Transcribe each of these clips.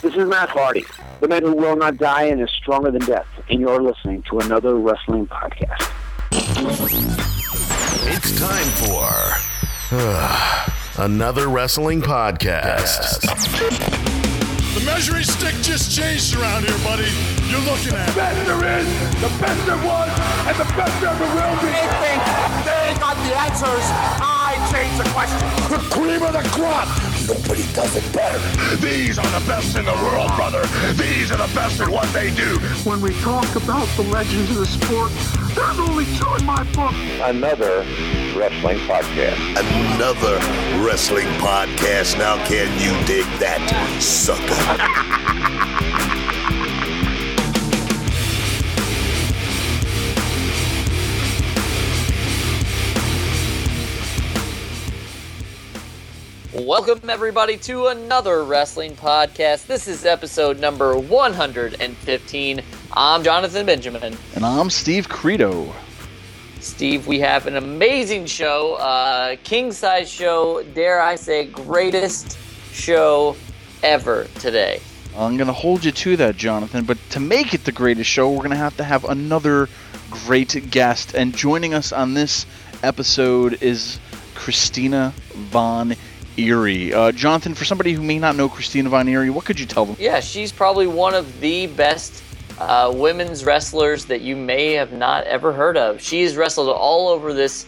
This is Matt Hardy, the man who will not die and is stronger than death, and you're listening to another wrestling podcast. It's time for another wrestling podcast. The measuring stick just changed around here, buddy. You're looking at the best there is, the best there was, and the best there ever will be. They think they got the answers. I change the question. The cream of the crop. Nobody does it better. These are the best in the world, brother. These are the best at what they do. When we talk about the legends of the sport, there's only two in my book. Another wrestling podcast. Another wrestling podcast. Now can you dig that, sucker? Welcome, everybody, to another wrestling podcast. This is episode number 115. I'm Jonathan Benjamin. And I'm Steve Credo. Steve, we have an amazing show, king-size show, dare I say, greatest show ever today. I'm going to hold you to that, Jonathan, but to make it the greatest show, we're going to have another great guest. And joining us on this episode is Christina Von Eerie. Jonathan, for somebody who may not know Christina Von Eerie, what could you tell them? Yeah, she's probably one of the best women's wrestlers that you may have not ever heard of. She's wrestled all over this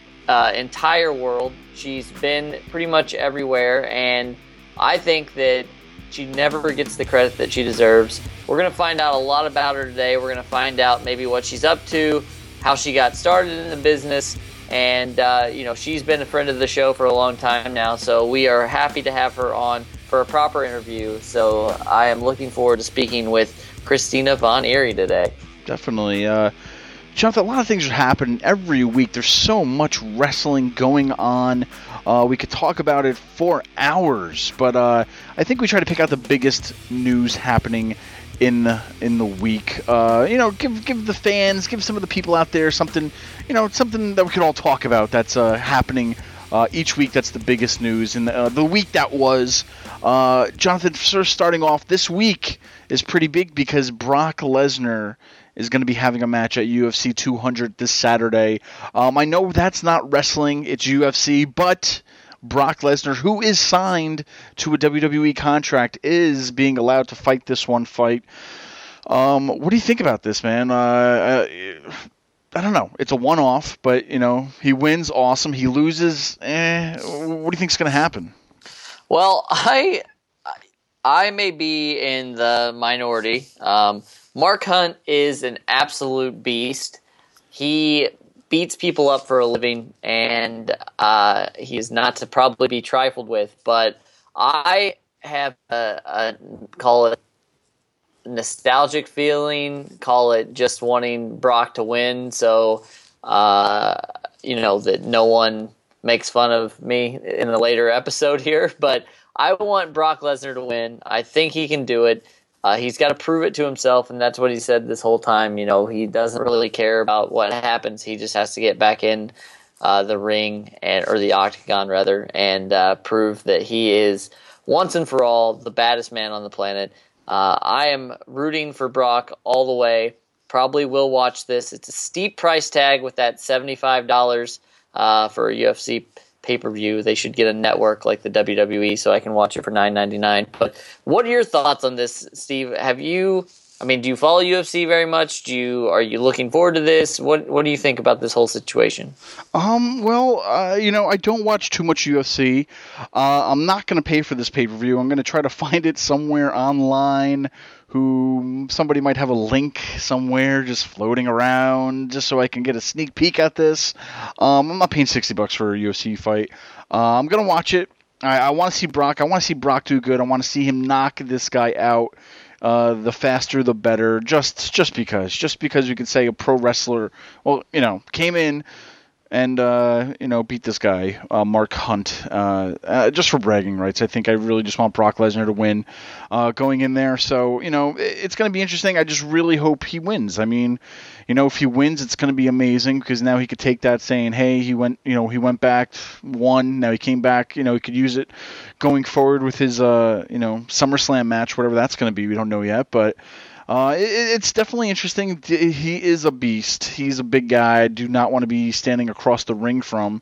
entire world. She's been pretty much everywhere, and I think that she never gets the credit that she deserves. We're going to find out a lot about her today. We're going to find out maybe what she's up to, how she got started in the business, and she's been a friend of the show for a long time now, so we are happy to have her on for a proper interview. So I am looking forward to speaking with Christina Von Eerie today. Definitely. Jonathan, a lot of things are happening every week. There's so much wrestling going on. We could talk about it for hours, but I think we try to pick out the biggest news happening in the week. Give the fans, give some of the people out there something that we can all talk about that's happening each week. That's the biggest news. And the week that was, Jonathan, sort of starting off, this week is pretty big because Brock Lesnar is going to be having a match at UFC 200 this Saturday. I know that's not wrestling, it's UFC, but Brock Lesnar, who is signed to a WWE contract, is being allowed to fight this one fight. What do you think about this, man? I don't know. It's a one-off, but, he wins, awesome. He loses, what do you think is going to happen? Well, I may be in the minority. Mark Hunt is an absolute beast. He beats people up for a living, and he is not to probably be trifled with. But I have a call it nostalgic feeling, call it just wanting Brock to win, so that no one makes fun of me in a later episode here. But I want Brock Lesnar to win. I think he can do it. He's got to prove it to himself, and that's what he said this whole time. He doesn't really care about what happens. He just has to get back in the ring, or the octagon, rather, and prove that he is, once and for all, the baddest man on the planet. I am rooting for Brock all the way. Probably will watch this. It's a steep price tag with that $75 for a UFC pay-per-view. They should get a network like the WWE so I can watch it for $9.99. But what are your thoughts on this, Steve? Do you follow UFC very much? Are you looking forward to this? What do you think about this whole situation? I don't watch too much UFC. I'm not going to pay for this pay-per-view. I'm going to try to find it somewhere online. Somebody might have a link somewhere just floating around just so I can get a sneak peek at this. I'm not paying $60 for a UFC fight. I'm going to watch it. I want to see Brock. I want to see Brock do good. I want to see him knock this guy out. The faster, the better. Just because we could say a pro wrestler, came in, and beat this guy, Mark Hunt, just for bragging rights. I think I really just want Brock Lesnar to win going in there. So, it's going to be interesting. I just really hope he wins. I mean, if he wins, it's going to be amazing because now he could take that saying, hey, he went back, won, now he came back, he could use it going forward with his, SummerSlam match, whatever that's going to be. We don't know yet, but it's definitely interesting. He is a beast. He's a big guy. I do not want to be standing across the ring from.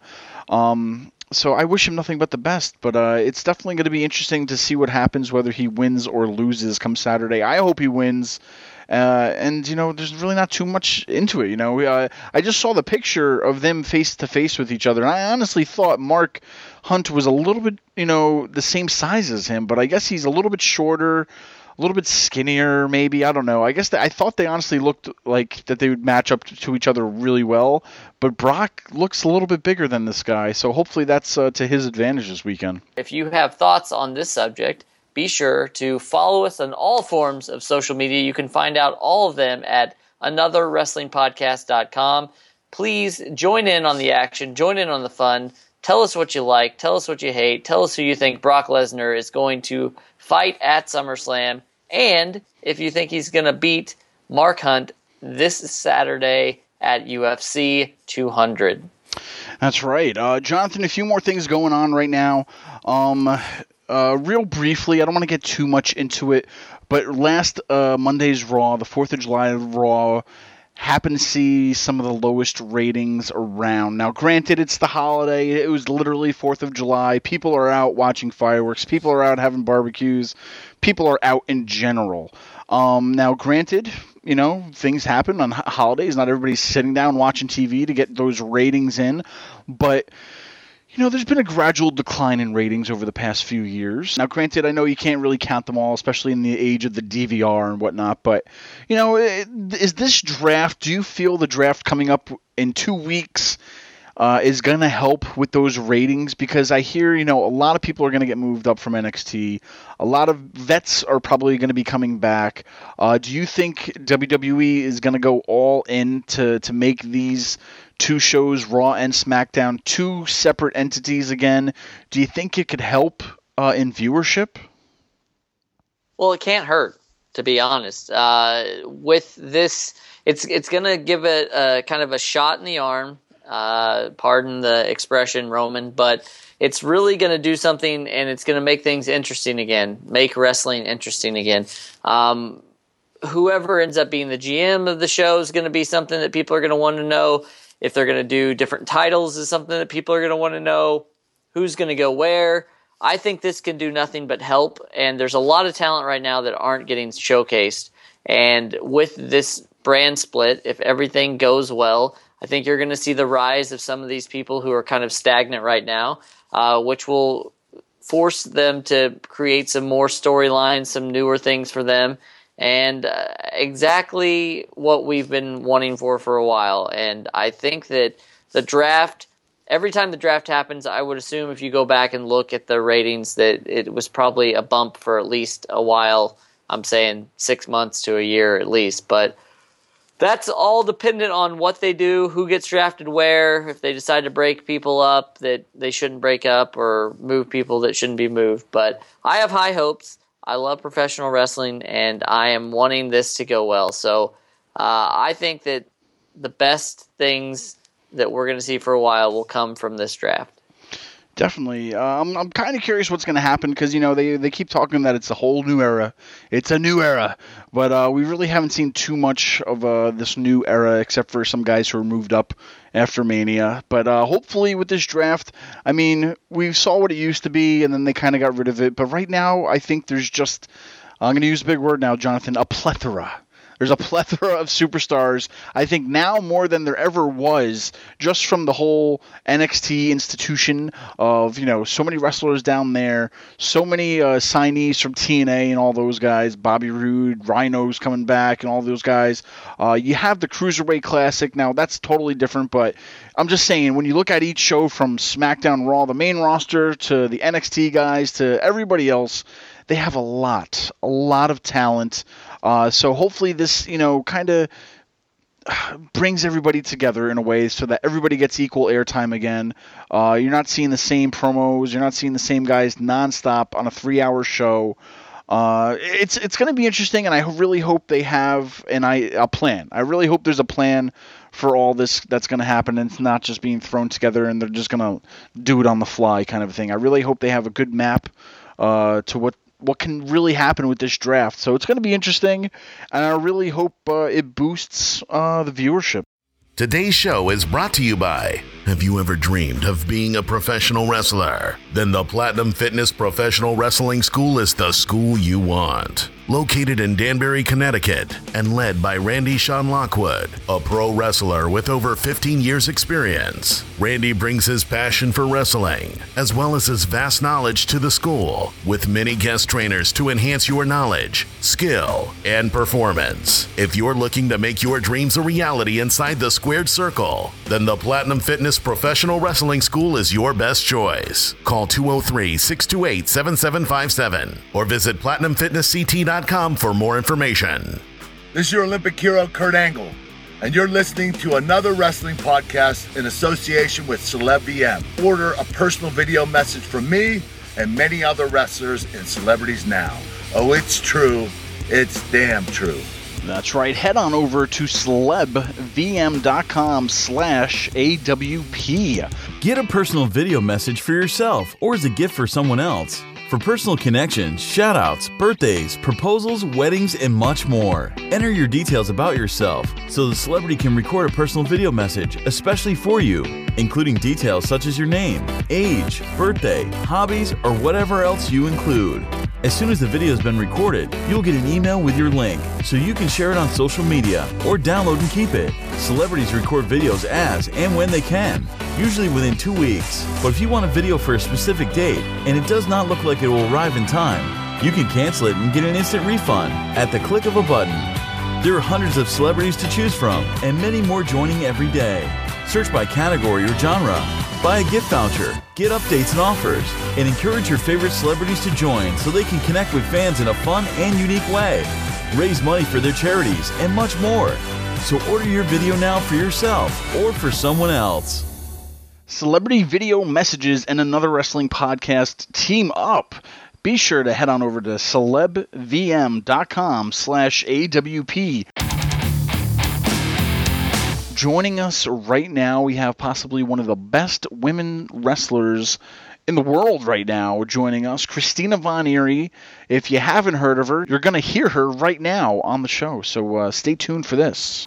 So I wish him nothing but the best. But it's definitely going to be interesting to see what happens, whether he wins or loses come Saturday. I hope he wins. And there's really not too much into it. I just saw the picture of them face to face with each other, and I honestly thought Mark Hunt was a little bit, the same size as him, but I guess he's a little bit shorter, a little bit skinnier, maybe. I don't know. I guess I thought they honestly looked like that they would match up to each other really well, but Brock looks a little bit bigger than this guy, so hopefully that's to his advantage this weekend. If you have thoughts on this subject, be sure to follow us on all forms of social media. You can find out all of them at anotherwrestlingpodcast.com. Please join in on the action, join in on the fun. Tell us what you like, tell us what you hate, tell us who you think Brock Lesnar is going to fight at SummerSlam, and if you think he's going to beat Mark Hunt this Saturday at UFC 200. That's right. Jonathan, a few more things going on right now. Real briefly, I don't want to get too much into it, but last Monday's Raw, the 4th of July Raw, happened to see some of the lowest ratings around. Now, granted, it's the holiday. It was literally 4th of July. People are out watching fireworks. People are out having barbecues. People are out in general. Now, granted, things happen on holidays. Not everybody's sitting down watching TV to get those ratings in, but there's been a gradual decline in ratings over the past few years. Now, granted, I know you can't really count them all, especially in the age of the DVR and whatnot, but, is this draft, do you feel the draft coming up in 2 weeks is going to help with those ratings? Because I hear, a lot of people are going to get moved up from NXT. A lot of vets are probably going to be coming back. Do you think WWE is going to go all in to make these two shows, Raw and SmackDown, two separate entities again? Do you think it could help in viewership? Well, it can't hurt, to be honest. With this, it's going to give it a kind of a shot in the arm. Pardon the expression, Roman, but it's really going to do something, and it's going to make things interesting again, make wrestling interesting again. Whoever ends up being the GM of the show is going to be something that people are going to want to know. If they're going to do different titles is something that people are going to want to know. Who's going to go where? I think this can do nothing but help, and there's a lot of talent right now that aren't getting showcased. And with this brand split, if everything goes well, I think you're going to see the rise of some of these people who are kind of stagnant right now, which will force them to create some more storylines, some newer things for them. And exactly what we've been wanting for a while. And I think that the draft, every time the draft happens, I would assume if you go back and look at the ratings that it was probably a bump for at least a while. I'm saying 6 months to a year at least. But that's all dependent on what they do, who gets drafted where, if they decide to break people up that they shouldn't break up or move people that shouldn't be moved. But I have high hopes. I love professional wrestling, and I am wanting this to go well. So I think that the best things that we're going to see for a while will come from this draft. Definitely. I'm kind of curious what's going to happen because, they keep talking that it's a whole new era. It's a new era. But we really haven't seen too much of this new era except for some guys who were moved up after Mania. But hopefully with this draft, we saw what it used to be and then they kind of got rid of it. But right now, I think there's just, I'm going to use a big word now, Jonathan, a plethora. There's a plethora of superstars, I think now more than there ever was, just from the whole NXT institution of, so many wrestlers down there, so many signees from TNA and all those guys, Bobby Roode, Rhino's coming back and all those guys. You have the Cruiserweight Classic. Now, that's totally different, but I'm just saying, when you look at each show from SmackDown, Raw, the main roster, to the NXT guys, to everybody else, they have a lot of talent. So hopefully this, kind of brings everybody together in a way so that everybody gets equal airtime again. You're not seeing the same promos. You're not seeing the same guys nonstop on a 3-hour show. It's going to be interesting, and I really hope they have a plan. I really hope there's a plan for all this that's going to happen, and it's not just being thrown together and they're just going to do it on the fly kind of a thing. I really hope they have a good map to what can really happen with this draft. So it's going to be interesting, and I really hope it boosts the viewership. Today's show is brought to you by, have you ever dreamed of being a professional wrestler? Then the Platinum Fitness Professional Wrestling School is the school you want. Located in Danbury, Connecticut, and led by Randy Sean Lockwood, a pro wrestler with over 15 years experience. Randy brings his passion for wrestling, as well as his vast knowledge to the school, with many guest trainers to enhance your knowledge, skill, and performance. If you're looking to make your dreams a reality inside the squared circle, then the Platinum Fitness Professional Wrestling School is your best choice. Call 203-628-7757 or visit PlatinumFitnessCT.com for more information. This is your Olympic hero, Kurt Angle, and you're listening to another wrestling podcast in association with Celeb VM. Order a personal video message from me and many other wrestlers and celebrities now. Oh, it's true. It's damn true. That's right. Head on over to celebvm.com/AWP. Get a personal video message for yourself or as a gift for someone else. For personal connections, shout-outs, birthdays, proposals, weddings, and much more. Enter your details about yourself so the celebrity can record a personal video message, especially for you, including details such as your name, age, birthday, hobbies, or whatever else you include. As soon as the video has been recorded, you'll get an email with your link so you can share it on social media or download and keep it. Celebrities record videos as and when they can, usually within 2 weeks. But if you want a video for a specific date and it does not look like it will arrive in time, you can cancel it and get an instant refund at the click of a button. There are hundreds of celebrities to choose from and many more joining every day. Search by category or genre. Buy a gift voucher, get updates and offers, and encourage your favorite celebrities to join so they can connect with fans in a fun and unique way. Raise money for their charities and much more. So order your video now for yourself or for someone else. Celebrity video messages and another wrestling podcast team up. Be sure to head on over to celebvm.com/AWP. Joining us right now, we have possibly one of the best women wrestlers in the world right now joining us, Christina Von Eerie. If you haven't heard of her, you're going to hear her right now on the show, so stay tuned for this.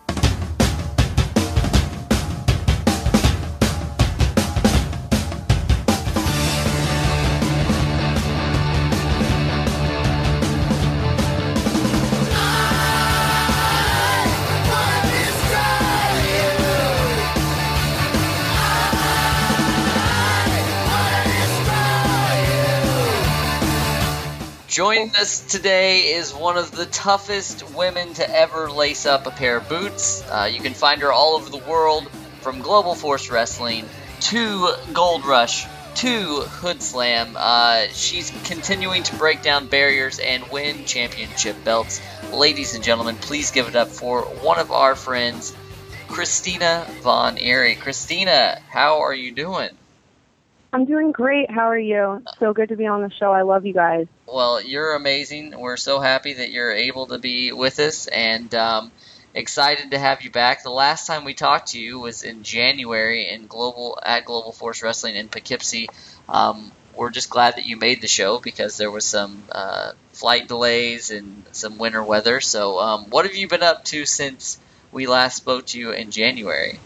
Joining us today is one of the toughest women to ever lace up a pair of boots. You can find her all over the world, from Global Force Wrestling to Gold Rush to Hood Slam. She's continuing to break down barriers and win championship belts. Ladies and gentlemen, please give it up for one of our friends, Christina Von Eerie. Christina, how are you doing? I'm doing great. How are you? So good to be on the show. I love you guys. Well, you're amazing. We're so happy that you're able to be with us, and excited to have you back. The last time we talked to you was in January at Global Force Wrestling in Poughkeepsie. We're just glad that you made the show because there was some flight delays and some winter weather. So what have you been up to since we last spoke to you in January?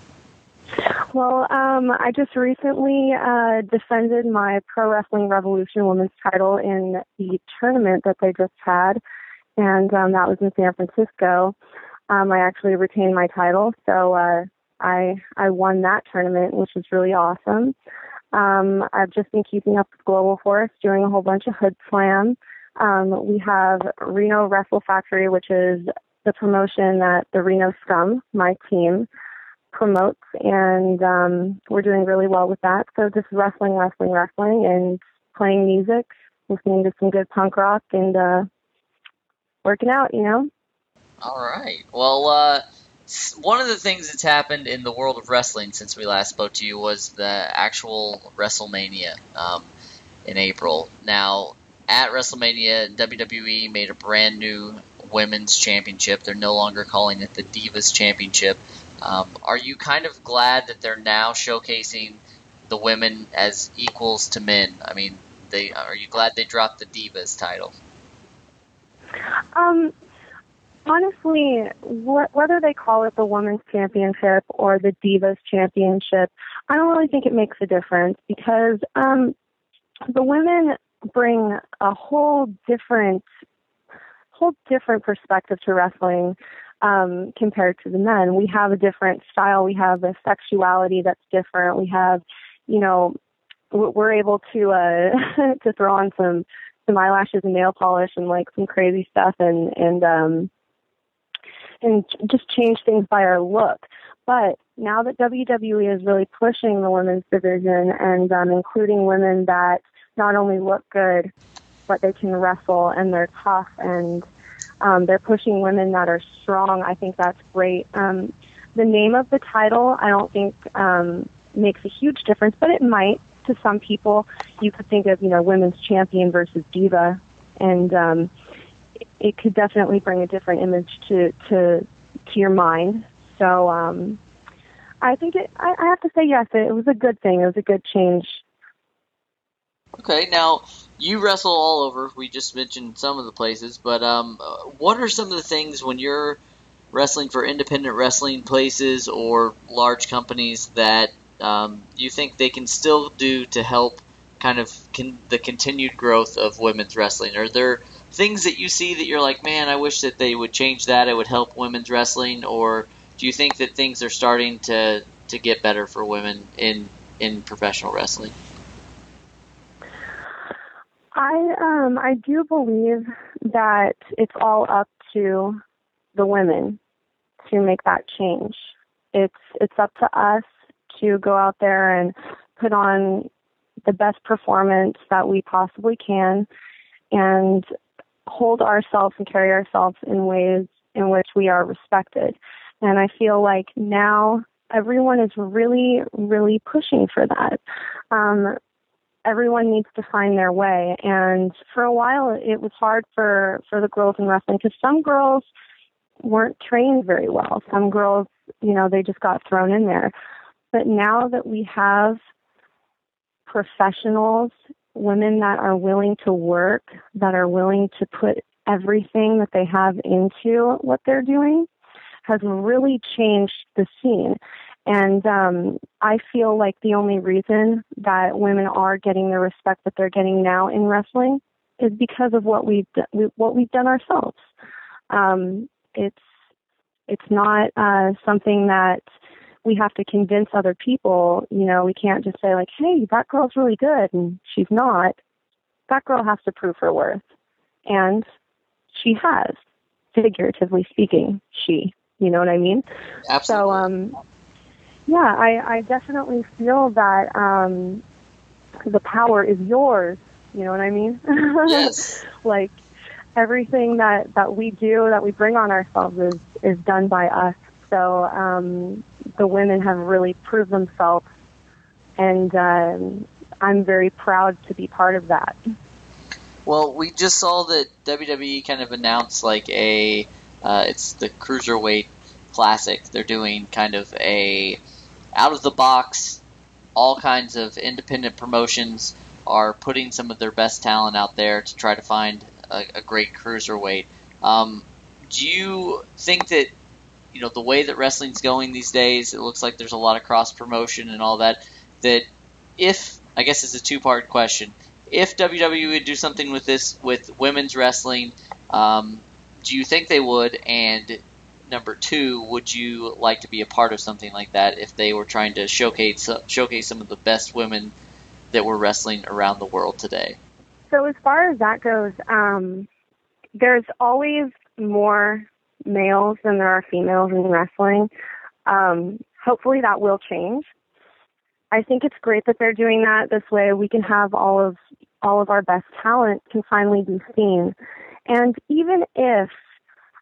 Well, I just recently defended my Pro Wrestling Revolution Women's title in the tournament that they just had, and that was in San Francisco. I actually retained my title, so I won that tournament, which was really awesome. I've just been keeping up with Global Force, doing a whole bunch of Hood Slam. We have Reno Wrestle Factory, which is the promotion that the Reno Scum, my team, promotes, and we're doing really well with that. So just wrestling, and playing music, listening to some good punk rock, and working out, you know? All right. Well, One of the things that's happened in the world of wrestling since we last spoke to you was the actual WrestleMania in April. Now, at WrestleMania, WWE made a brand new women's championship. They're no longer calling it the Divas Championship. Are you kind of glad that they're now showcasing the women as equals to men? I mean, are you glad they dropped the Divas title? Honestly, whether they call it the Women's Championship or the Divas Championship, I don't really think it makes a difference because the women bring a whole different perspective to wrestling compared to the men. We have a different style. We have a sexuality that's different. We have, we're able to to throw on some eyelashes and nail polish and like some crazy stuff and just change things by our look. But now that WWE is really pushing the women's division and including women that not only look good, but they can wrestle and they're tough and they're pushing women that are strong, I think that's great. The name of the title I don't think makes a huge difference, but it might to some people. You could think of, women's champion versus diva, and it could definitely bring a different image to your mind. So I think I have to say yes, it was a good thing. It was a good change. Okay, now you wrestle all over. We just mentioned some of the places, but what are some of the things when you're wrestling for independent wrestling places or large companies that you think they can still do to help kind of the continued growth of women's wrestling? Are there things that you see that you're like, man, I wish that they would change that, it would help women's wrestling? Or do you think that things are starting to get better for women in professional wrestling? I do believe that it's all up to the women to make that change. It's up to us to go out there and put on the best performance that we possibly can and hold ourselves and carry ourselves in ways in which we are respected. And I feel like now everyone is really, really pushing for that. Everyone needs to find their way. And for a while, it was hard for the girls in wrestling because some girls weren't trained very well. Some girls, they just got thrown in there. But now that we have professionals, women that are willing to work, that are willing to put everything that they have into what they're doing, has really changed the scene. And I feel like the only reason that women are getting the respect that they're getting now in wrestling is because of what we've done ourselves. It's not something that we have to convince other people. We can't just say like, hey, that girl's really good, and she's not. That girl has to prove her worth. And she has, figuratively speaking, you know what I mean? Absolutely. So, yeah, I definitely feel that the power is yours. You know what I mean? Yes. Like everything that we do, that we bring on ourselves is done by us. So the women have really proved themselves, and I'm very proud to be part of that. Well, we just saw that WWE kind of announced like it's the Cruiserweight Classic. They're doing kind of a out-of-the-box, all kinds of independent promotions are putting some of their best talent out there to try to find a great cruiserweight. Do you think that, the way that wrestling's going these days, it looks like there's a lot of cross-promotion and all that, that if, I guess it's a two-part question, if WWE would do something with this, with women's wrestling, do you think they would? And number two, would you like to be a part of something like that if they were trying to showcase some of the best women that were wrestling around the world today? So as far as that goes, there's always more males than there are females in wrestling. Hopefully that will change. I think it's great that they're doing that. This way we can have all of our best talent can finally be seen. And even if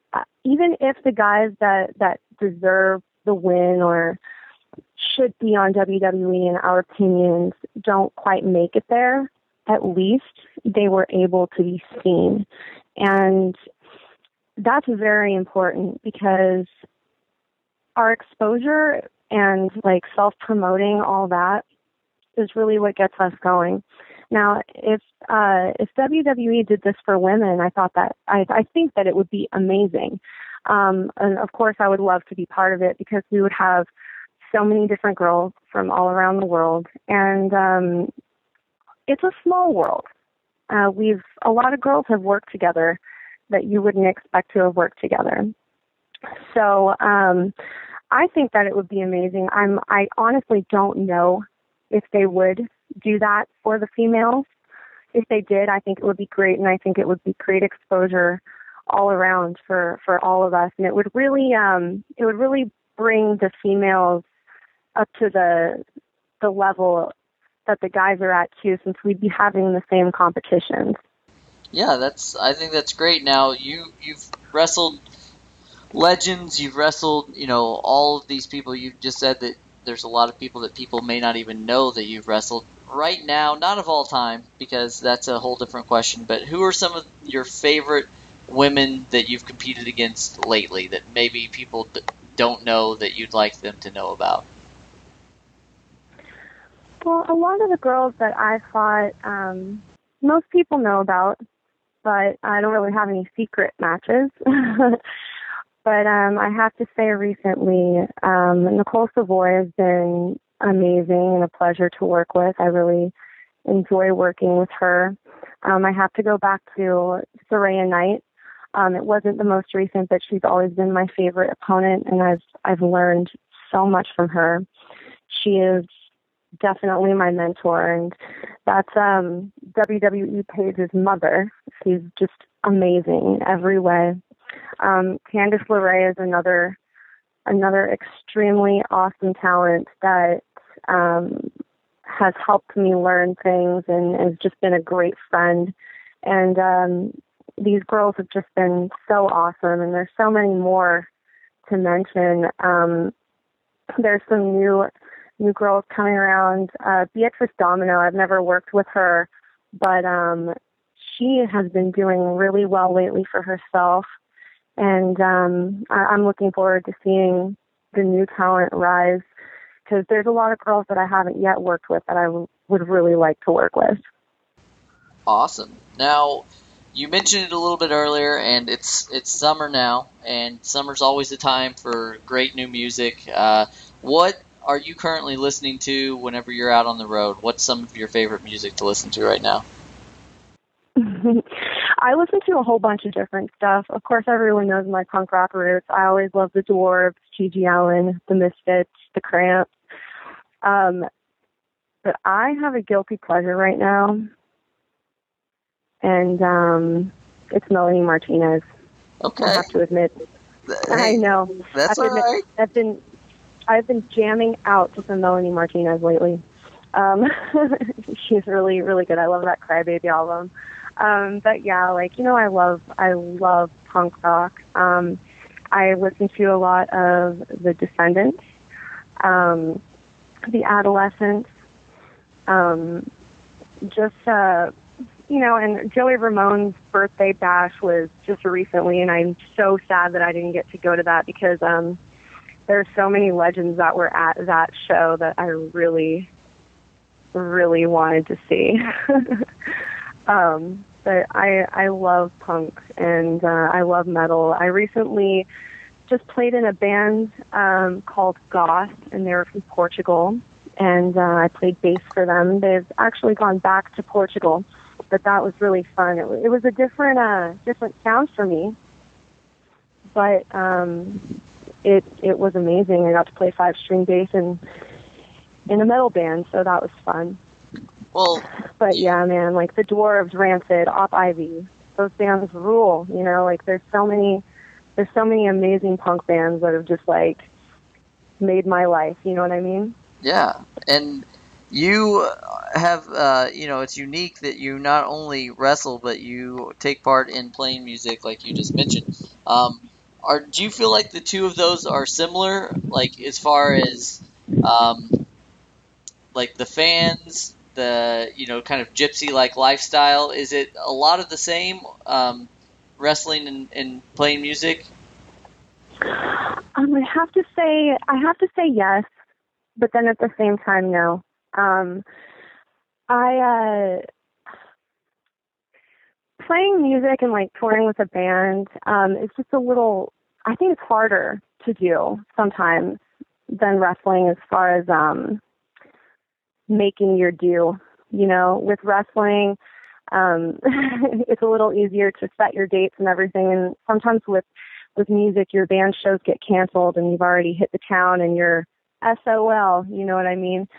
even if the guys that deserve the win or should be on WWE in our opinions don't quite make it there, at least they were able to be seen. And that's very important because our exposure and like self-promoting, all that is really what gets us going. Now, if WWE did this for women, I think that it would be amazing. And of course, I would love to be part of it because we would have so many different girls from all around the world, and it's a small world. A lot of girls have worked together that you wouldn't expect to have worked together. So I think that it would be amazing. I honestly don't know if they would do that for the females. If they did, I think it would be great, and I think it would be great exposure all around for all of us. And it would really bring the females up to the level that the guys are at too, since we'd be having the same competitions. Yeah, I think that's great. Now you've wrestled legends, you've wrestled, all of these people. You've just said that there's a lot of people that people may not even know that you've wrestled. Right now, not of all time, because that's a whole different question, but who are some of your favorite women that you've competed against lately that maybe people don't know that you'd like them to know about? Well, a lot of the girls that I fought, most people know about, but I don't really have any secret matches. But I have to say recently, Nicole Savoy has been amazing and a pleasure to work with. I really enjoy working with her. I have to go back to Saraya Knight. It wasn't the most recent, but she's always been my favorite opponent, and I've learned so much from her. She is definitely my mentor, and that's WWE Paige's mother. She's just amazing in every way. Candice LeRae is another extremely awesome talent that has helped me learn things and has just been a great friend. And these girls have just been so awesome, and there's so many more to mention. There's some new girls coming around. Beatrice Domino, I've never worked with her, but she has been doing really well lately for herself. And I'm looking forward to seeing the new talent rise, because there's a lot of girls that I haven't yet worked with that I would really like to work with. Awesome. Now, you mentioned it a little bit earlier, and it's summer now, and summer's always a time for great new music. What are you currently listening to whenever you're out on the road? What's some of your favorite music to listen to right now? I listen to a whole bunch of different stuff. Of course, everyone knows my punk rock roots. I always love the Dwarves, G.G. Allen, the Misfits, the Cramps. But I have a guilty pleasure right now, and it's Melanie Martinez. Okay. I have to admit. Hey, I know. That's all right. I've been jamming out to some Melanie Martinez lately. She's really, really good. I love that Crybaby album. But yeah, I love punk rock. I listen to a lot of the Descendants, the Adolescents, and Joey Ramone's birthday bash was just recently, and I'm so sad that I didn't get to go to that because there are so many legends that were at that show that I really, really wanted to see. But I love punk and I love metal. I recently just played in a band called Goth, and they were from Portugal, and I played bass for them. They've actually gone back to Portugal, but that was really fun. It was a different sound for me, but it was amazing. I got to play 5-string bass in a metal band, so that was fun. Well, but yeah, man, the Dwarves, Rancid, Op Ivy, those bands rule. There's so many amazing punk bands that have just made my life. You know what I mean? Yeah, and you have, it's unique that you not only wrestle, but you take part in playing music, like you just mentioned. Do you feel like the two of those are similar, like as far as like the fans, the kind of gypsy-like lifestyle? Is it a lot of the same, wrestling and playing music? I have to say yes, but then at the same time, no. Playing music and like touring with a band is just a little. I think it's harder to do sometimes than wrestling as far as making your due. With wrestling, it's a little easier to set your dates and everything, and sometimes with music, your band shows get canceled and you've already hit the town and you're SOL, you know what I mean?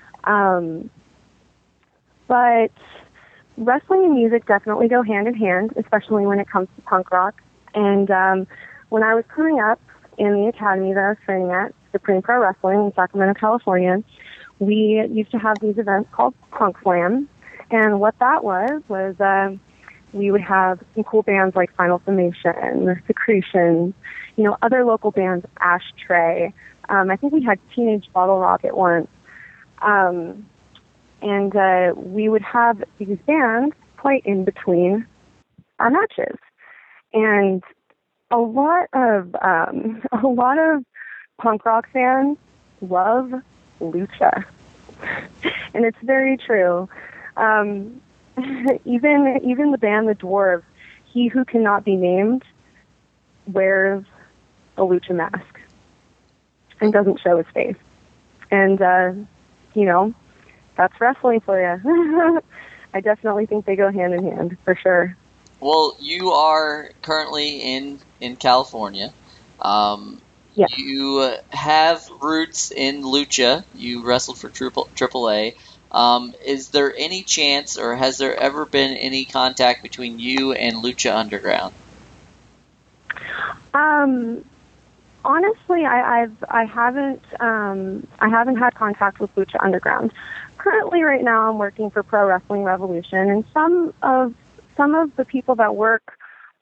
But wrestling and music definitely go hand in hand, especially when it comes to punk rock. And when I was coming up in the academy that I was training at, Supreme Pro Wrestling in Sacramento, California, we used to have these events called Punk Slam. And what that was we would have some cool bands like Final Summation, Secretion, other local bands, Ashtray. I think we had Teenage Bottle Rocket once. And we would have these bands play in between our matches. And a lot of punk rock fans love lucha. And it's very true. Even the band The Dwarves, he who cannot be named wears a lucha mask and doesn't show his face. And, that's wrestling for you. I definitely think they go hand in hand, for sure. Well, you are currently in California. Yeah. You have roots in lucha. You wrestled for AAA. Is there any chance, or has there ever been any contact between you and Lucha Underground? Honestly, I haven't had contact with Lucha Underground. Currently, right now, I'm working for Pro Wrestling Revolution, and some of the people that work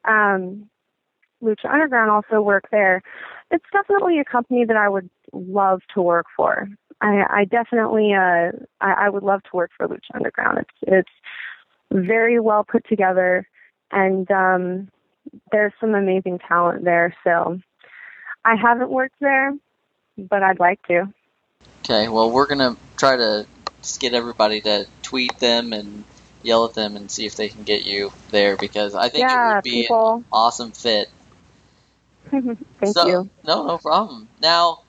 Lucha Underground also work there. It's definitely a company that I would love to work for. I definitely I would love to work for Lucha Underground. It's very well put together, and there's some amazing talent there. So I haven't worked there, but I'd like to. Okay, well, we're gonna try to just get everybody to tweet them and yell at them and see if they can get you there, because I think it would be an awesome fit. Thank you. No problem. Now,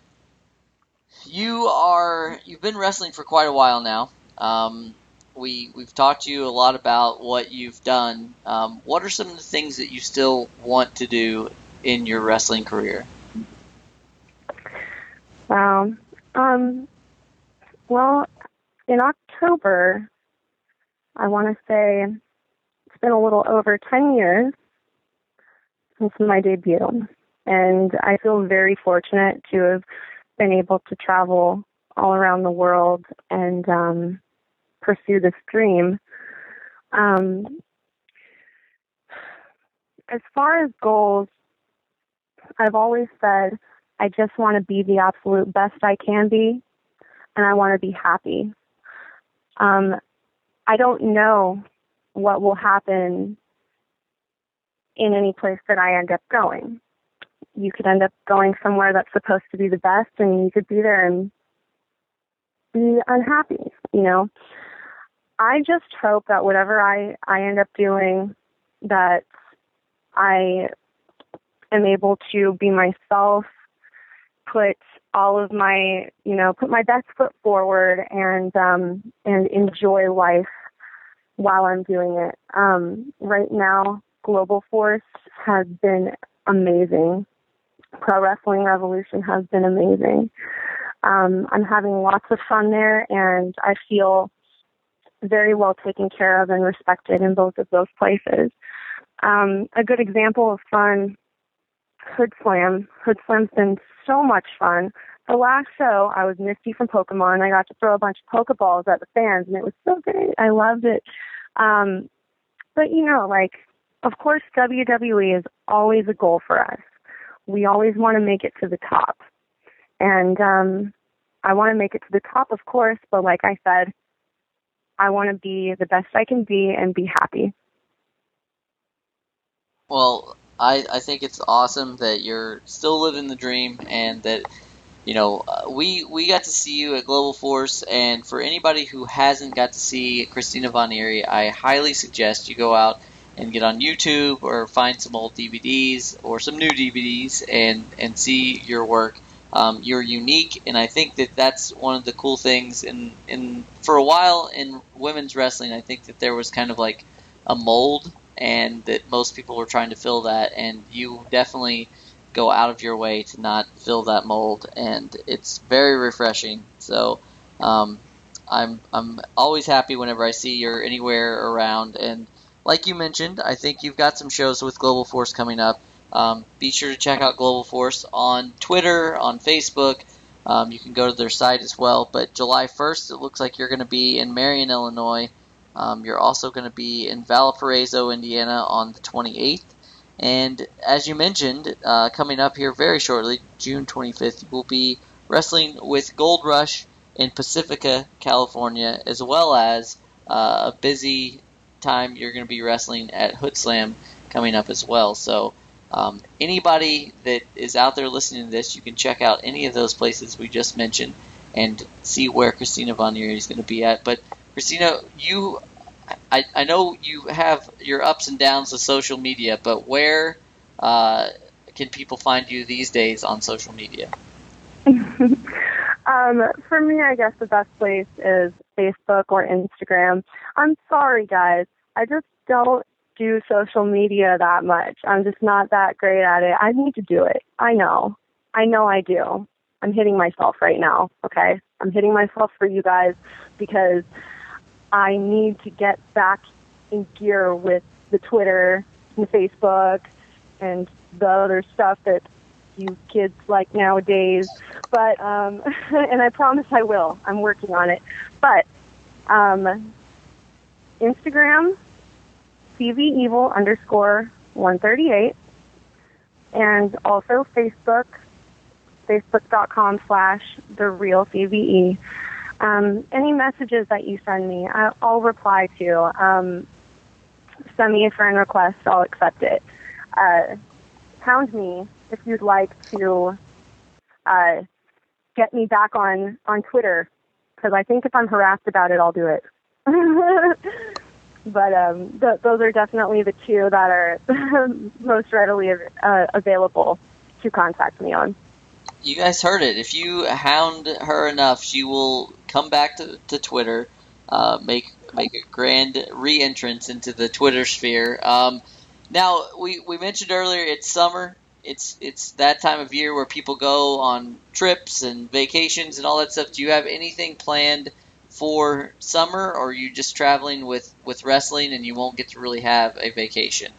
you've been wrestling for quite a while now. We've talked to you a lot about what you've done. What are some of the things that you still want to do in your wrestling career? Wow. Well, in October, I want to say it's been a little over 10 years since my debut. And I feel very fortunate to have been able to travel all around the world and pursue this dream. As far as goals, I've always said I just want to be the absolute best I can be, and I want to be happy. I don't know what will happen in any place that I end up going. You could end up going somewhere that's supposed to be the best, and you could be there and be unhappy, I just hope that whatever I end up doing, that I am able to be myself, put all of my, put my best foot forward and enjoy life while I'm doing it. Right now, Global Force has been amazing. Pro Wrestling Revolution has been amazing. I'm having lots of fun there, and I feel very well taken care of and respected in both of those places. A good example of fun, Hood Slam. Hood Slam's been so much fun. The last show, I was Misty from Pokemon. I got to throw a bunch of Pokeballs at the fans, and it was so great. I loved it. But, of course, WWE is always a goal for us. we always want to make it to the top. And I want to make it to the top, of course, but like I said, I want to be the best I can be and be happy. Well, I think it's awesome that you're still living the dream, and that, you know, we got to see you at Global Force, and for anybody who hasn't got to see Christina Von Eerie, I highly suggest you go out and get on YouTube or find some old DVDs or some new DVDs and see your work. You're unique, and I think that that's one of the cool things. In for a while in women's wrestling, I think that there was kind of like a mold, and that most people were trying to fill that, and you definitely go out of your way to not fill that mold, and it's very refreshing. So I'm always happy whenever I see you're anywhere around, and like you mentioned, I think you've got some shows with Global Force coming up. Be sure to check out Global Force on Twitter, on Facebook. You can go to their site as well. But July 1st, it looks like you're going to be in Marion, Illinois. You're also going to be in Valparaiso, Indiana on the 28th. And as you mentioned, coming up here very shortly, June 25th, you will be wrestling with Gold Rush in Pacifica, California, as well as a busy time you're going to be wrestling at Hood Slam coming up as well. So anybody that is out there listening to this, you can check out any of those places we just mentioned and see where Christina Von Eerie is going to be at. But Christina, I know you have your ups and downs of social media, but where can people find you these days on social media? For me, I guess the best place is Facebook or Instagram. I'm sorry, guys. I just don't do social media that much. I'm just not that great at it. I need to do it. I know I do. I'm hitting myself right now, okay? I'm hitting myself for you guys because I need to get back in gear with the Twitter and the Facebook and the other stuff that you kids like nowadays. But, and I promise I will. I'm working on it. But, Instagram, CVEvil_138, and also Facebook, facebook.com/TheRealCVE. Any messages that you send me, I'll reply to. Send me a friend request, I'll accept it. Pound me if you'd like to get me back on Twitter, because I think if I'm harassed about it, I'll do it. But those are definitely the two that are most readily available to contact me on. You guys heard it. If you hound her enough, she will come back to Twitter, make a grand re-entrance into the Twitter sphere. Now, we mentioned earlier it's summer. It's that time of year where people go on trips and vacations and all that stuff. Do you have anything planned for summer, or are you just traveling with wrestling and you won't get to really have a vacation?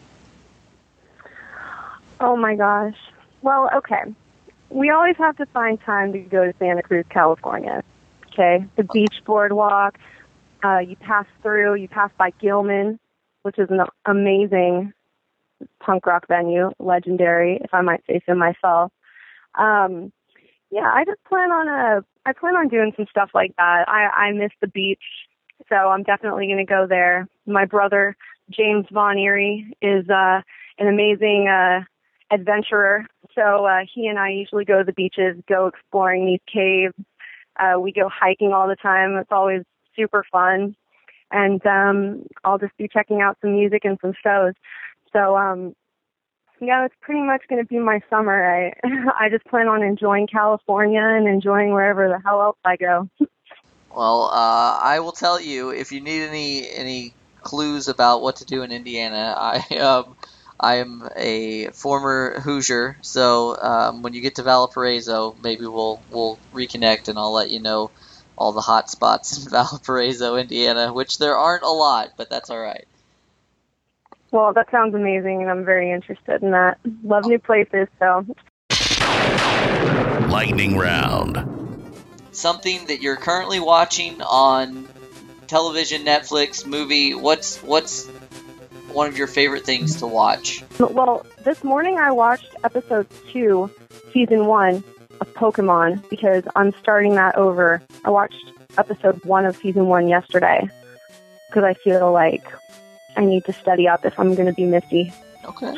Oh my gosh. Well, okay. We always have to find time to go to Santa Cruz, California. Okay? The beach boardwalk. You pass by Gilman, which is an amazing punk rock venue, legendary, if I might say so myself. Yeah, I plan on doing some stuff like that. I miss the beach, so I'm definitely going to go there. My brother, James Von Eerie, is an amazing adventurer, so he and I usually go to the beaches, go exploring these caves. We go hiking all the time. It's always super fun, and I'll just be checking out some music and some shows. So, yeah, it's pretty much going to be my summer. I just plan on enjoying California and enjoying wherever the hell else I go. Well, I will tell you, if you need any clues about what to do in Indiana, I am a former Hoosier, so when you get to Valparaiso, maybe we'll reconnect and I'll let you know all the hot spots in Valparaiso, Indiana, which there aren't a lot, but that's all right. Well, that sounds amazing, and I'm very interested in that. Love new places, so. Lightning round. Something that you're currently watching on television, Netflix, movie. What's one of your favorite things to watch? Well, this morning I watched episode 2, season 1 of Pokemon because I'm starting that over. I watched episode 1 of season 1 yesterday because I feel like I need to study up if I'm going to be Misty. Okay.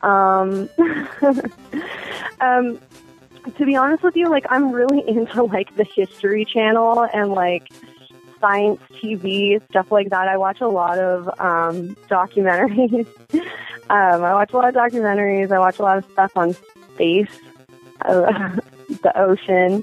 To be honest with you, like, I'm really into, like, the History Channel and, like, science TV, stuff like that. I watch a lot of documentaries. I watch a lot of documentaries. I watch a lot of stuff on space, the ocean.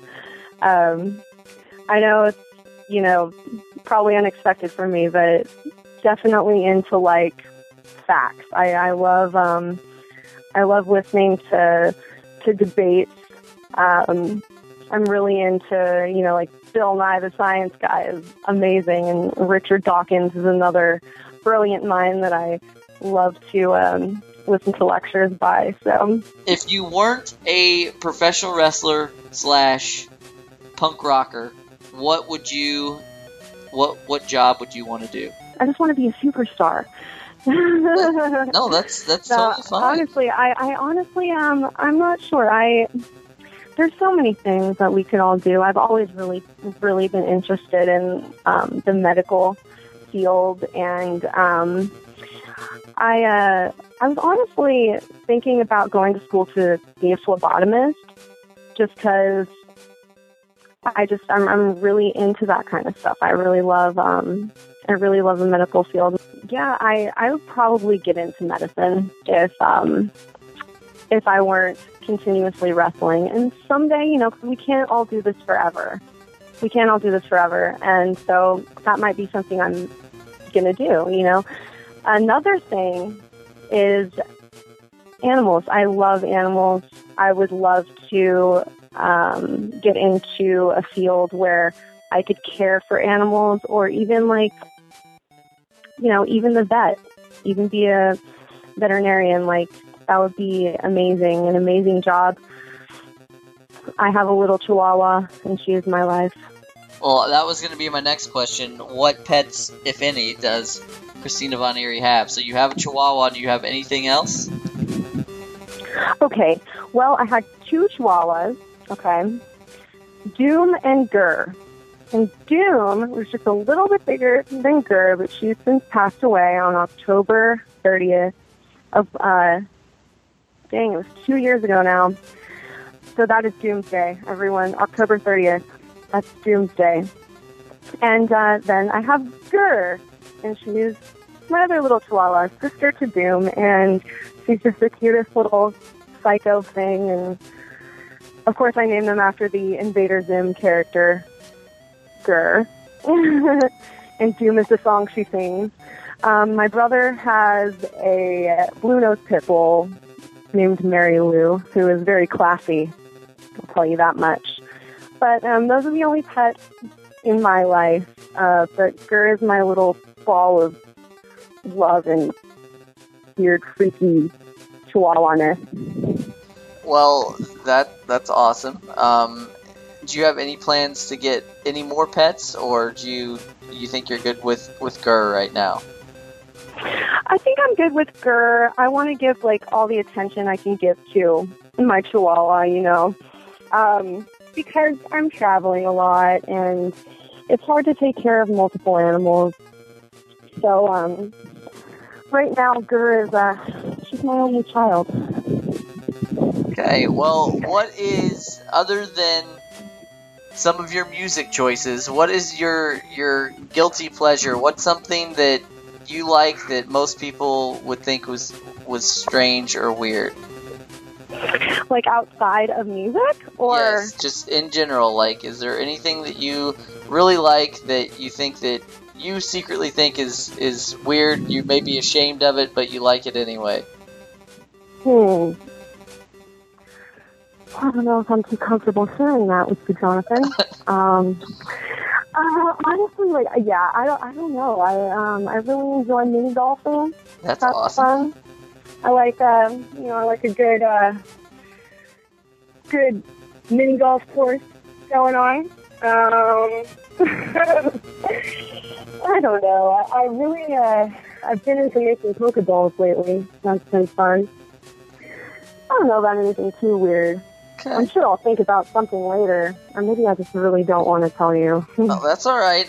I know it's, you know, probably unexpected for me, but definitely into, like, facts. I love listening to debates. I'm really into, you know, like Bill Nye the Science Guy is amazing, and Richard Dawkins is another brilliant mind that I love to listen to lectures by. So, if you weren't a professional wrestler / punk rocker, what job would you want to do? I just want to be a superstar. No, that's totally fine. Honestly, I honestly I'm not sure. There's so many things that we could all do. I've always really been interested in the medical field, and I was honestly thinking about going to school to be a phlebotomist, just because I'm really into that kind of stuff. I really love the medical field. Yeah, I would probably get into medicine if I weren't continuously wrestling. And someday, you know, 'cause we can't all do this forever. And so that might be something I'm going to do, you know. Another thing is animals. I love animals. I would love to get into a field where I could care for animals, or even, like, you know, even the vet, even be a veterinarian. Like, that would be amazing, an amazing job. I have a little Chihuahua, and she is my life. Well, that was going to be my next question. What pets, if any, does Christina Von Eerie have? So you have a Chihuahua. Do you have anything else? Okay. Well, I had 2 Chihuahuas. Okay. Doom and Gurr. And Doom was just a little bit bigger than Gurr, but she's since passed away on October 30th of, it was 2 years ago now. So that is Doomsday, everyone. October 30th. That's Doomsday. And then I have Gurr, and she's my other little Chihuahua, sister to Doom, and she's just the cutest little psycho thing. And of course, I named them after the Invader Zim character, Gurr. And Doom is the song she sings. My brother has a blue-nosed pit bull named Mary Lou, who is very classy. I'll tell you that much. But those are the only pets in my life. But Gurr is my little ball of love and weird, freaky Chihuahua-ness. Well, that's awesome. Do you have any plans to get any more pets, or do you think you're good with Gurr right now? I think I'm good with Gurr. I want to give, like, all the attention I can give to my Chihuahua, you know, because I'm traveling a lot, and it's hard to take care of multiple animals. So, right now, Gurr is, she's my only child. Okay, well, what is, other than some of your music choices, what is your guilty pleasure? What's something that you like that most people would think was strange or weird? Like outside of music? Or yes, just in general. Like, is there anything that you really like that you think that you secretly think is weird? You may be ashamed of it, but you like it anyway. I don't know if I'm too comfortable sharing that with you, Jonathan. Honestly, like, yeah, I don't know. I really enjoy mini golfing. That's awesome. Fun. I like, I like a good mini golf course going on. I don't know. I really, I've been into making Pokeballs lately. That's been fun. I don't know about anything too weird. Okay. I'm sure I'll think about something later. Or maybe I just really don't want to tell you. Oh, that's all right.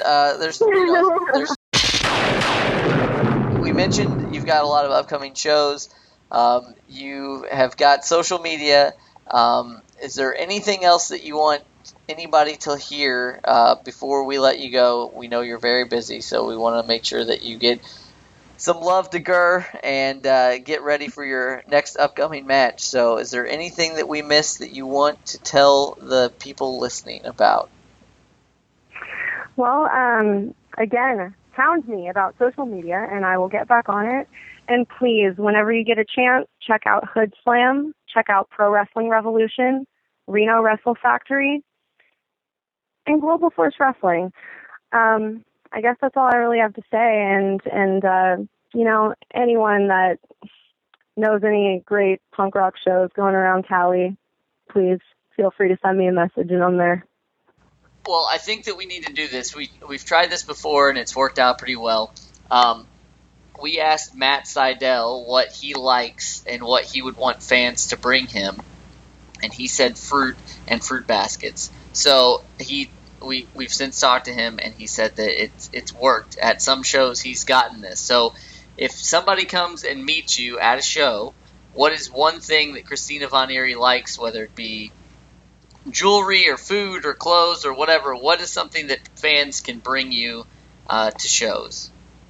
We mentioned you've got a lot of upcoming shows. You have got social media. Is there anything else that you want anybody to hear before we let you go? We know you're very busy, so we want to make sure that you get some love to Gurr and get ready for your next upcoming match. So is there anything that we missed that you want to tell the people listening about? Well, again, hound me about social media, and I will get back on it. And please, whenever you get a chance, check out Hood Slam, check out Pro Wrestling Revolution, Reno Wrestle Factory, and Global Force Wrestling. I guess that's all I really have to say. And you know, anyone that knows any great punk rock shows going around Cali, please feel free to send me a message, and I'm there. Well, I think that we need to do this. We've tried this before, and it's worked out pretty well. We asked Matt Seidel what he likes and what he would want fans to bring him, and he said fruit and fruit baskets. So we've since talked to him, and he said that it's worked. At some shows, he's gotten this. So if somebody comes and meets you at a show, what is one thing that Christina Von Eerie likes, whether it be jewelry or food or clothes or whatever? What is something that fans can bring you to shows?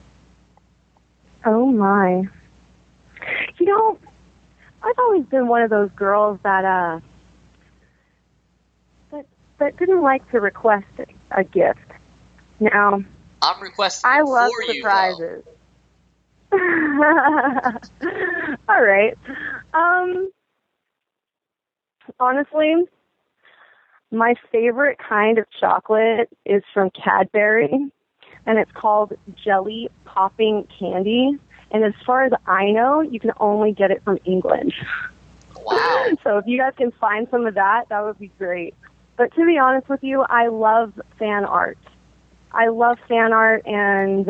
Oh, my. You know, I've always been one of those girls that didn't like to request a gift. Now, I'm requesting I love for surprises. All right. Honestly, my favorite kind of chocolate is from Cadbury, and it's called Jelly Popping Candy. And as far as I know, you can only get it from England. Wow. So if you guys can find some of that, that would be great. But to be honest with you, I love fan art. I love fan art, and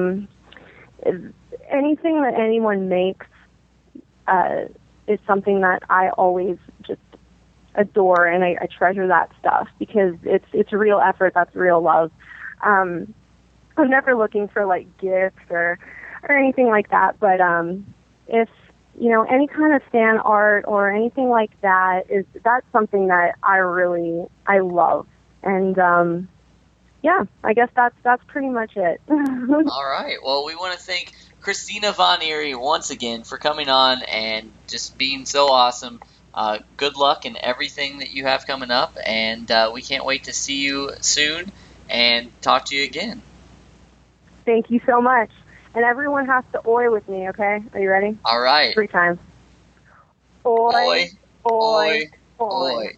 anything that anyone makes is something that I always just adore, and I treasure that stuff because it's real effort. That's real love. I'm never looking for like gifts or anything like that, but if you know, any kind of fan art or anything like that that's something that I love. And yeah, I guess that's pretty much it. All right. Well, we want to thank Christina Von Eerie once again for coming on and just being so awesome. Good luck in everything that you have coming up, and we can't wait to see you soon and talk to you again. Thank you so much. And everyone has to oi with me, okay? Are you ready? All right. 3 times. Oi, oi, oi, oi.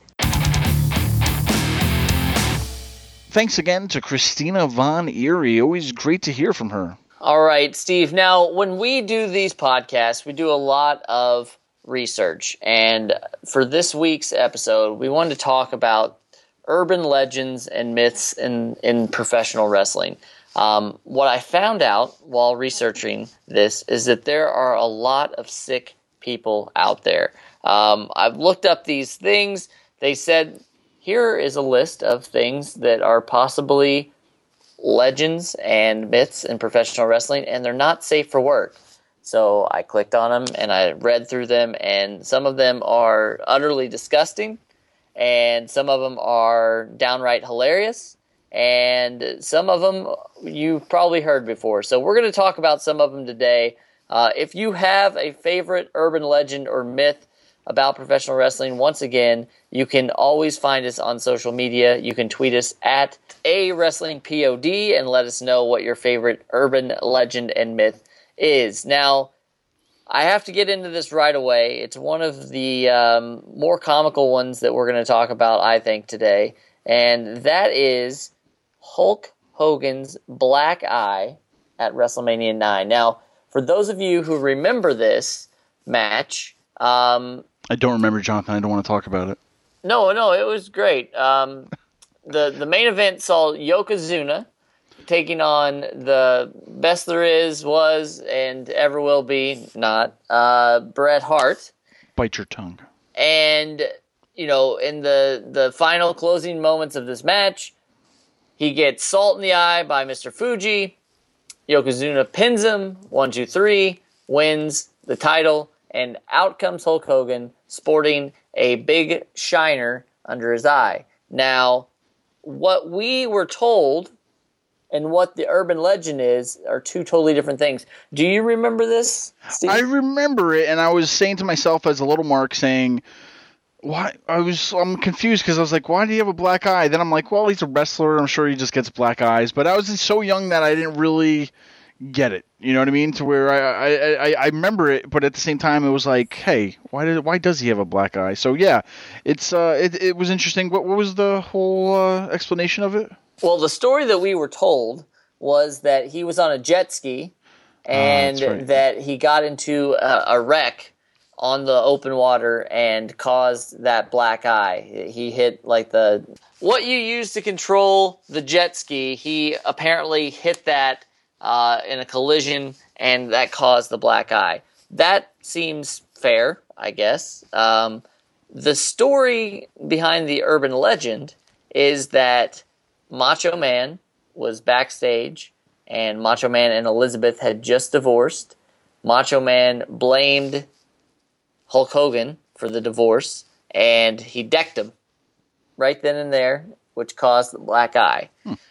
Thanks again to Christina Von Eerie. Always great to hear from her. All right, Steve. Now, when we do these podcasts, we do a lot of research. And for this week's episode, we wanted to talk about urban legends and myths in professional wrestling. What I found out while researching this is that there are a lot of sick people out there. I've looked up these things. They said, here is a list of things that are possibly legends and myths in professional wrestling, and they're not safe for work. So I clicked on them, and I read through them, and some of them are utterly disgusting, and some of them are downright hilarious, and some of them you've probably heard before. So we're going to talk about some of them today. If you have a favorite urban legend or myth about professional wrestling, once again, you can always find us on social media. You can tweet us at @WrestlingPod and let us know what your favorite urban legend and myth is. Now, I have to get into this right away. It's one of the more comical ones that we're going to talk about, I think, today, and that is Hulk Hogan's black eye at WrestleMania 9. Now, for those of you who remember this match... I don't remember, Jonathan. I don't want to talk about it. No, it was great. The main event saw Yokozuna taking on the best there is, was, and ever will be, not, Bret Hart. Bite your tongue. And, in the final closing moments of this match, he gets salt in the eye by Mr. Fuji. Yokozuna pins him, 1, 2, 3, wins the title, and out comes Hulk Hogan sporting a big shiner under his eye. Now, what we were told and what the urban legend is are two totally different things. Do you remember this, Steve? I remember it, and I was saying to myself as a little Mark saying, why? I'm confused because I was like, why do you have a black eye? Then I'm like, well, he's a wrestler. I'm sure he just gets black eyes. But I was so young that I didn't really get it. You know what I mean? To where I remember it, but at the same time, it was like, hey, why does he have a black eye? So yeah, it was interesting. What was the whole explanation of it? Well, the story that we were told was that he was on a jet ski and that he got into a wreck on the open water and caused that black eye. He hit what you use to control the jet ski, he apparently hit that in a collision, and that caused the black eye. That seems fair, I guess. The story behind the urban legend is that Macho Man was backstage, and Macho Man and Elizabeth had just divorced. Macho Man blamed Hulk Hogan for the divorce, and he decked him right then and there, which caused the black eye.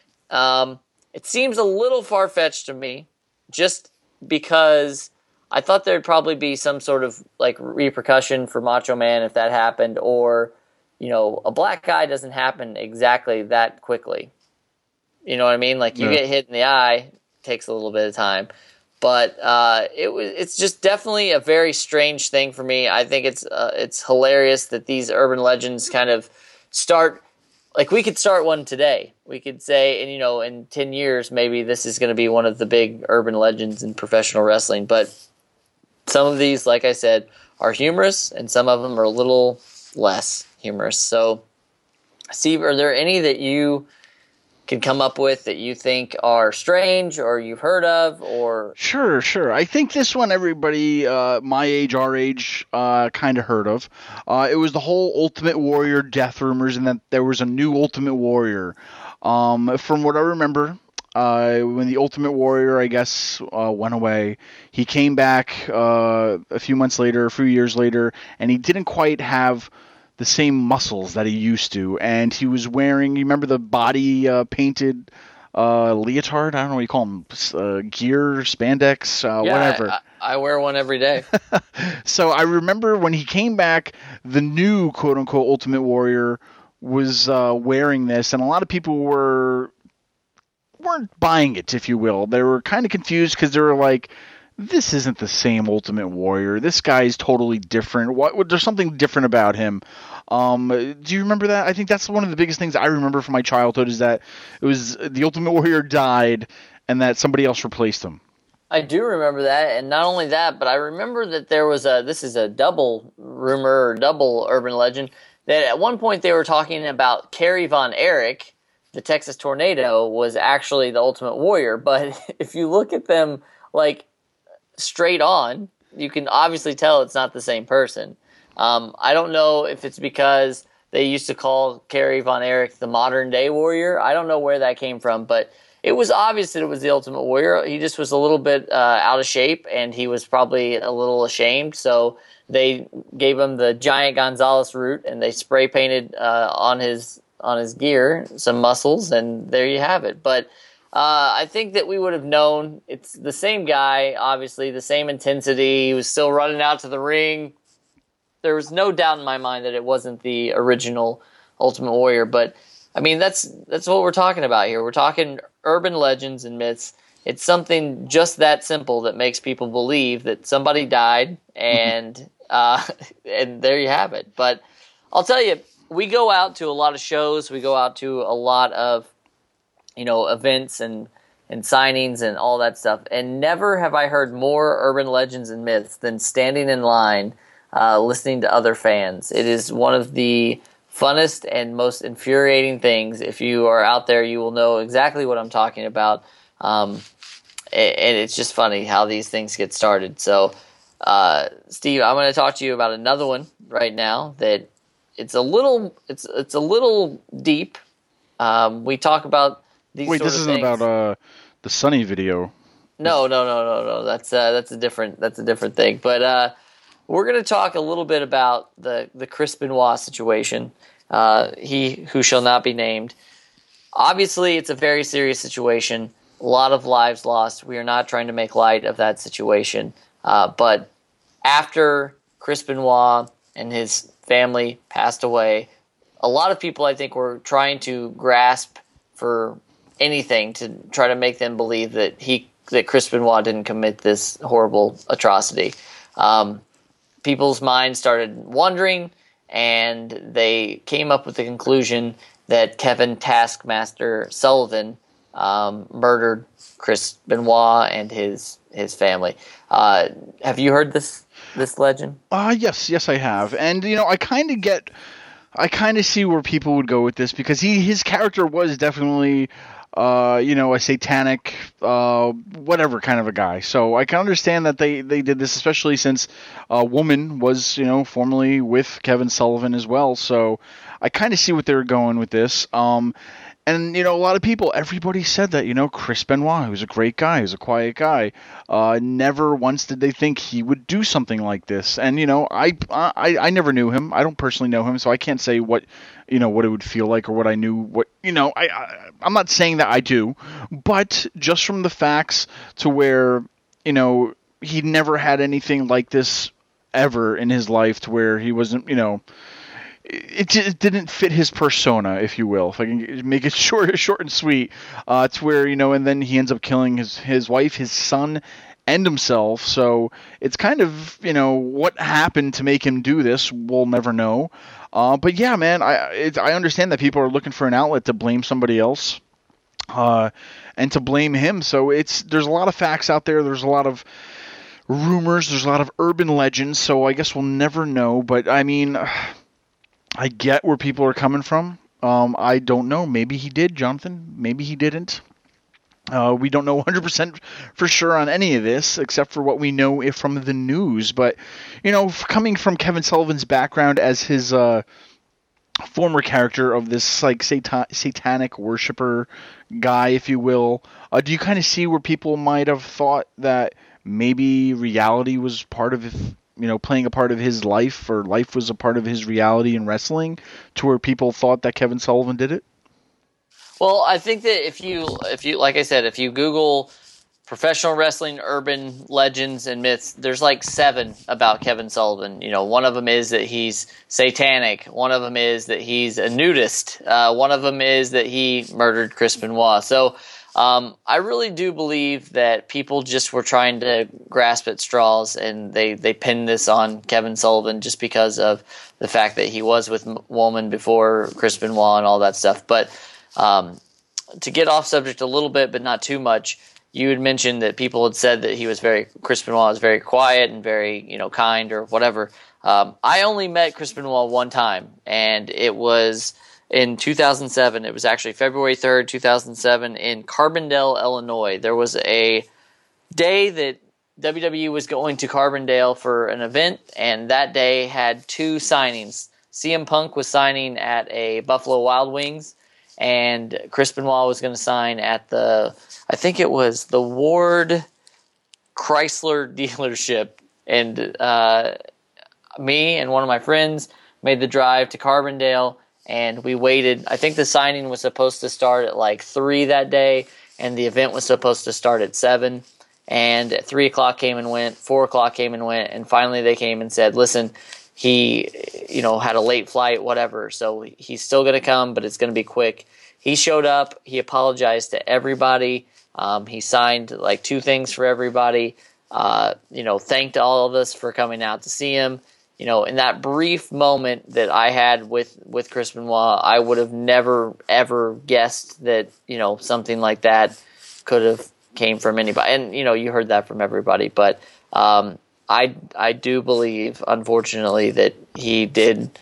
It seems a little far-fetched to me, just because I thought there'd probably be some sort of repercussion for Macho Man if that happened, or a black eye doesn't happen exactly that quickly. You know what I mean? You get hit in the eye, it takes a little bit of time. But it's just definitely a very strange thing for me. I think it's hilarious that these urban legends kind of start. We could start one today. We could say, in 10 years, maybe this is going to be one of the big urban legends in professional wrestling. But some of these, like I said, are humorous, and some of them are a little less humorous. So, Steve, are there any that you can come up with that you think are strange or you've heard of? Or Sure. I think this one everybody my age, our age, kind of heard of. It was the whole Ultimate Warrior death rumors, and that there was a new Ultimate Warrior. From what I remember, when the Ultimate Warrior, I guess, went away, he came back a few years later, and he didn't quite have the same muscles that he used to, and he was wearing, you remember the body painted leotard? I don't know what you call them, gear, spandex, whatever. I wear one every day. So I remember when he came back, the new quote-unquote Ultimate Warrior was wearing this, and a lot of people weren't buying it, if you will. They were kind of confused because they were like, this isn't the same Ultimate Warrior. This guy's totally different. There's something different about him. Do you remember that? I think that's one of the biggest things I remember from my childhood, is that it was the Ultimate Warrior died and that somebody else replaced him. I do remember that, and not only that, but I remember that there was this is a double rumor or double urban legend, that at one point they were talking about Kerry Von Erich, the Texas Tornado, was actually the Ultimate Warrior. But if you look at them straight on, you can obviously tell it's not the same person. I don't know if it's because they used to call Kerry Von Erich the modern day warrior. I don't know where that came from, but it was obvious that it was the Ultimate Warrior. He just was a little bit out of shape, and he was probably a little ashamed. So they gave him the Giant Gonzalez route, and they spray painted on his gear some muscles, and there you have it. But I think that we would have known it's the same guy, obviously, the same intensity. He was still running out to the ring. There was no doubt in my mind that it wasn't the original Ultimate Warrior. But, I mean, that's what we're talking about here. We're talking urban legends and myths. It's something just that simple that makes people believe that somebody died, and and there you have it. But I'll tell you, we go out to a lot of shows. We go out to a lot of events and signings and all that stuff. And never have I heard more urban legends and myths than standing in line listening to other fans. It is one of the funnest and most infuriating things. If you are out there, you will know exactly what I'm talking about. And it's just funny how these things get started. So, Steve, I'm going to talk to you about another one right now that it's a little deep. We talk about these. Wait, sort this of isn't things. about the Sunny video. No. That's a different thing. But we're going to talk a little bit about the Chris Benoit situation. He who shall not be named. Obviously, it's a very serious situation. A lot of lives lost. We are not trying to make light of that situation. But after Chris Benoit and his family passed away, a lot of people, I think, were trying to grasp for anything to try to make them believe that Chris Benoit didn't commit this horrible atrocity. People's minds started wondering, and they came up with the conclusion that Kevin Taskmaster Sullivan murdered Chris Benoit and his family. Have you heard this legend? Yes, I have. And I kind of see where people would go with this, because his character was definitely a satanic whatever kind of a guy. So I can understand that they did this, especially since a woman was formerly with Kevin Sullivan as well. So I kind of see what they were going with this. And, a lot of people, everybody said that, Chris Benoit, who's a great guy, who's a quiet guy, never once did they think he would do something like this. And, I never knew him. I don't personally know him, so I can't say what it would feel like, or what I knew, I'm not saying that I do, but just from the facts to where, he never had anything like this ever in his life, to where he wasn't, it didn't fit his persona, if you will, if I can make it short and sweet, to where, and then he ends up killing his wife, his son, and himself. So it's kind of, what happened to make him do this, we'll never know. But yeah, man, I understand that people are looking for an outlet to blame somebody else, and to blame him. So there's a lot of facts out there. There's a lot of rumors. There's a lot of urban legends. So I guess we'll never know. But I mean, I get where people are coming from. I don't know. Maybe he did, Jonathan. Maybe he didn't. We don't know 100% for sure on any of this, except for what we know from the news. But, coming from Kevin Sullivan's background as his former character of this like satanic worshiper guy, if you will, do you kind of see where people might have thought that maybe reality was part of his, playing a part of his life, or life was a part of his reality in wrestling, to where people thought that Kevin Sullivan did it? Well, I think that if you like I said, if you Google professional wrestling urban legends and myths, there's like 7 about Kevin Sullivan. One of them is that he's satanic. One of them is that he's a nudist. One of them is that he murdered Chris Benoit. So I really do believe that people just were trying to grasp at straws, and they pinned this on Kevin Sullivan just because of the fact that he was with a woman before Chris Benoit and all that stuff. But to get off subject a little bit, but not too much, you had mentioned that people had said that Chris Benoit was very quiet and very, kind or whatever. I only met Chris Benoit one time, and it was in 2007. It was actually February 3rd, 2007 in Carbondale, Illinois. There was a day that WWE was going to Carbondale for an event, and that day had 2 signings. CM Punk was signing at a Buffalo Wild Wings, and Chris Benoit was going to sign at I think it was the Ward Chrysler dealership. And me and one of my friends made the drive to Carbondale, and we waited. I think the signing was supposed to start at like 3 that day, and the event was supposed to start at 7. And at 3 o'clock came and went, 4 o'clock came and went, and finally they came and said, listen, he had a late flight, whatever, so he's still going to come, but it's going to be quick. He showed up. He apologized to everybody. He signed like 2 things for everybody. Thanked all of us for coming out to see him. In that brief moment that I had with Chris Benoit, I would have never, ever guessed that, something like that could have came from anybody. And, you heard that from everybody. But I do believe, unfortunately, that he did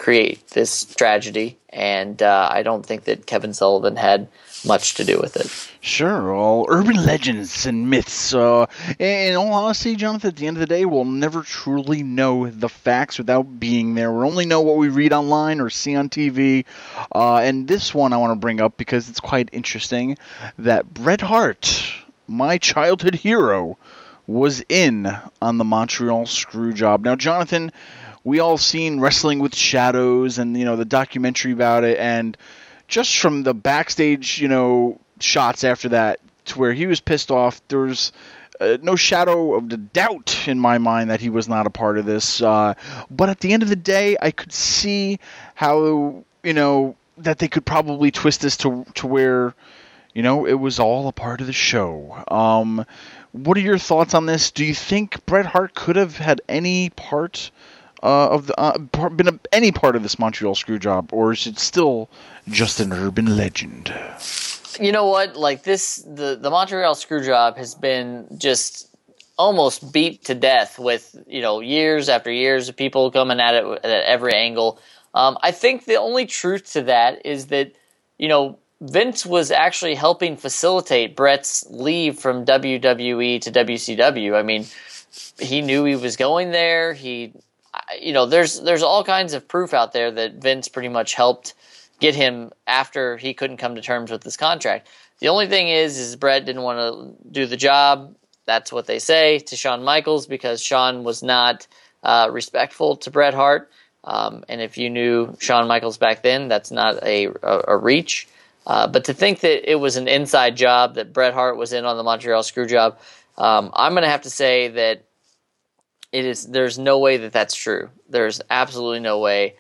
create this tragedy, and I don't think that Kevin Sullivan had much to do with it. Sure, all urban legends and myths. In all honesty, Jonathan, at the end of the day, we'll never truly know the facts without being there. We'll only know what we read online or see on TV. And this one I want to bring up because it's quite interesting that Bret Hart, my childhood hero, was in on the Montreal Screwjob. Now, Jonathan, we all seen Wrestling with Shadows and, the documentary about it, and just from the backstage, shots after that to where he was pissed off, there's no shadow of the doubt in my mind that he was not a part of this. But at the end of the day, I could see how, that they could probably twist this to where, it was all a part of the show. What are your thoughts on this? Do you think Bret Hart could have had any part been any part of this Montreal Screwjob, or is it still just an urban legend? You know what? Like the Montreal Screwjob has been just almost beat to death with, years after years of people coming at it at every angle. I think the only truth to that is that, Vince was actually helping facilitate Bret's leave from WWE to WCW. I mean, he knew he was going there. There's all kinds of proof out there that Vince pretty much helped get him after he couldn't come to terms with this contract. The only thing is Bret didn't want to do the job. That's what they say to Shawn Michaels, because Shawn was not respectful to Bret Hart. And if you knew Shawn Michaels back then, that's not a reach. But to think that it was an inside job, that Bret Hart was in on the Montreal Screwjob, I'm going to have to say that there's no way that that's true. There's absolutely no way.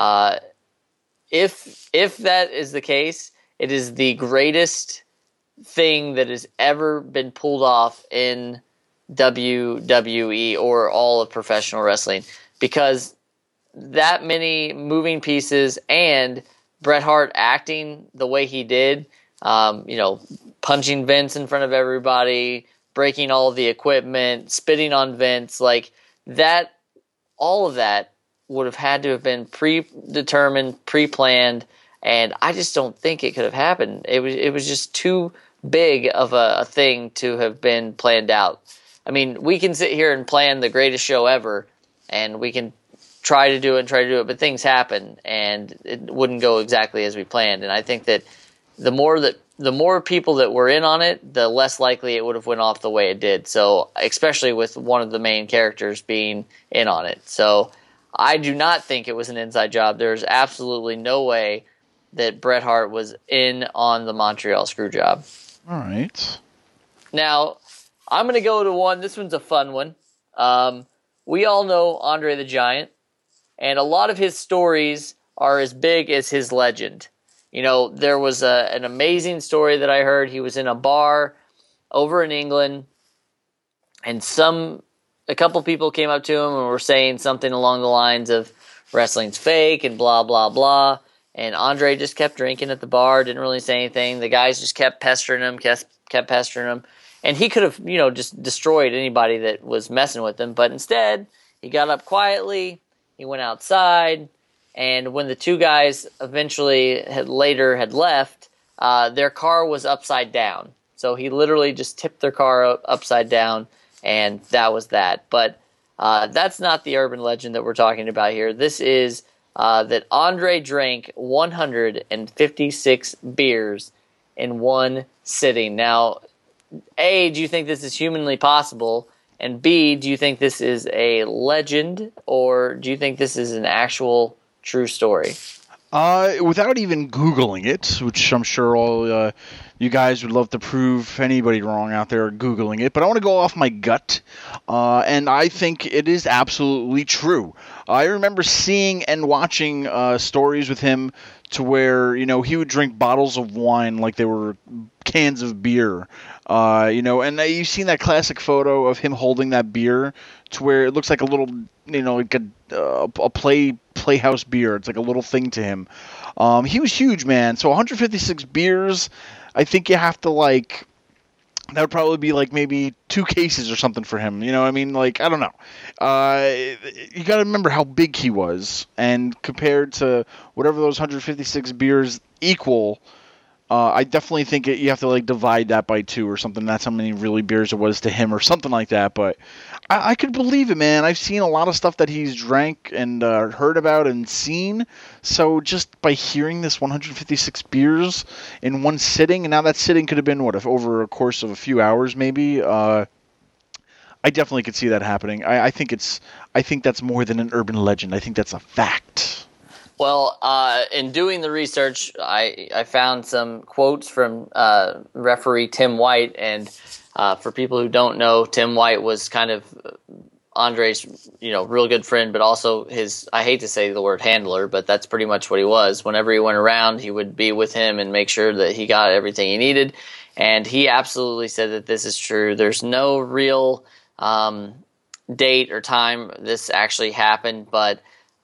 If that is the case, it is the greatest thing that has ever been pulled off in WWE or all of professional wrestling, because that many moving pieces and Bret Hart acting the way he did, punching Vince in front of everybody, breaking all of the equipment, spitting on Vince, like that, all of that would have had to have been predetermined, pre-planned, and I just don't think it could have happened. It was just too big of a thing to have been planned out. I mean, we can sit here and plan the greatest show ever, and we can try to do it, but things happen, and it wouldn't go exactly as we planned. And I think that the more people that were in on it, the less likely it would have went off the way it did. So, especially with one of the main characters being in on it. So, I do not think it was an inside job. There's absolutely no way that Bret Hart was in on the Montreal Screwjob. All right. Now, I'm going to go to one. This one's a fun one. We all know Andre the Giant, and a lot of his stories are as big as his legend. There was an amazing story that I heard. He was in a bar over in England, and a couple people came up to him and were saying something along the lines of wrestling's fake and blah, blah, blah. And Andre just kept drinking at the bar, didn't really say anything. The guys just kept pestering him, kept pestering him. And he could have, just destroyed anybody that was messing with him. But instead, he got up quietly, he went outside, and when the two guys eventually had left, their car was upside down. So he literally just tipped their car upside down, and that was that. But that's not the urban legend that we're talking about here. This is that Andre drank 156 beers in one sitting. Now, A, do you think this is humanly possible? And B, do you think this is a legend, or do you think this is an actual true story? Without even Googling it, which I'm sure all you guys would love to prove anybody wrong out there Googling it, but I want to go off my gut, and I think it is absolutely true. I remember seeing and watching stories with him to where, he would drink bottles of wine like they were cans of beer. And you've seen that classic photo of him holding that beer to where it looks like a little, like a playhouse beer. It's like a little thing to him. He was huge, man. So 156 beers, I think you have to that would probably be like maybe 2 cases or something for him. You know what I mean? Like, I don't know. You got to remember how big he was, and compared to whatever those 156 beers equal, I definitely think you have to like divide that by 2 or something. That's how many really beers it was to him or something like that. But I could believe it, man. I've seen a lot of stuff that he's drank and heard about and seen. So just by hearing this 156 beers in one sitting, and now that sitting could have been, over a course of a few hours maybe, I definitely could see that happening. I think that's more than an urban legend. I think that's a fact. Well, in doing the research, I found some quotes from referee Tim White, and for people who don't know, Tim White was kind of Andre's, real good friend, but also his, I hate to say the word handler, but that's pretty much what he was. Whenever he went around, he would be with him and make sure that he got everything he needed, and he absolutely said that this is true. There's no real date or time this actually happened, but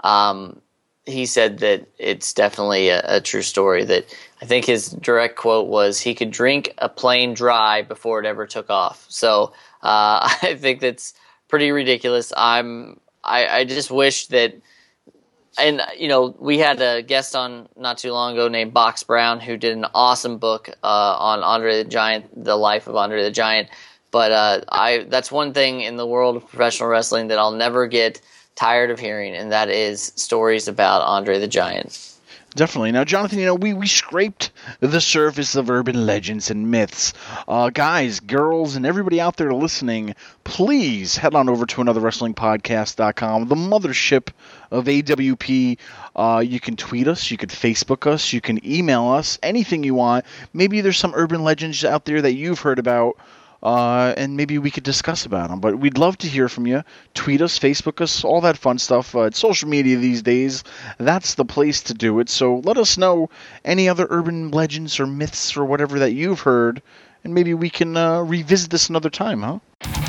he said that it's definitely a true story. That I think his direct quote was, he could drink a plane dry before it ever took off. So I think that's pretty ridiculous. I just wish that, and we had a guest on not too long ago named Box Brown, who did an awesome book on Andre the Giant, the life of Andre the Giant. But that's one thing in the world of professional wrestling that I'll never get tired of hearing, and that is stories about Andre the Giant. Definitely. Now, Jonathan, we scraped the surface of urban legends and myths. Guys, girls, and everybody out there listening, please head on over to anotherwrestlingpodcast.com, the mothership of AWP. You can tweet us, you can Facebook us, you can email us, anything you want. Maybe there's some urban legends out there that you've heard about, and maybe we could discuss about them. But we'd love to hear from you. Tweet us, Facebook us, all that fun stuff. It's social media these days. That's the place to do it. So let us know any other urban legends or myths or whatever that you've heard, and maybe we can revisit this another time, huh?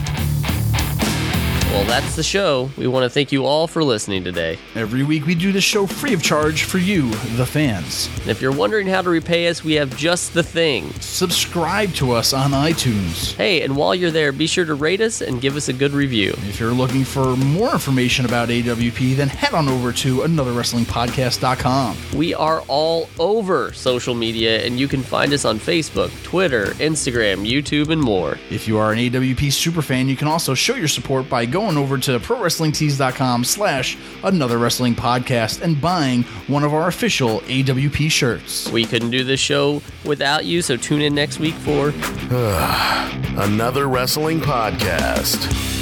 Well, that's the show. We want to thank you all for listening today. Every week we do this show free of charge for you, the fans. And if you're wondering how to repay us, we have just the thing. Subscribe to us on iTunes. Hey, and while you're there, be sure to rate us and give us a good review. If you're looking for more information about AWP, then head on over to anotherwrestlingpodcast.com. We are all over social media, and you can find us on Facebook, Twitter, Instagram, YouTube, and more. If you are an AWP superfan, you can also show your support by going over to ProWrestlingTees.com/anotherwrestlingpodcast and buying one of our official AWP shirts. We couldn't do this show without you, so tune in next week for Another Wrestling Podcast.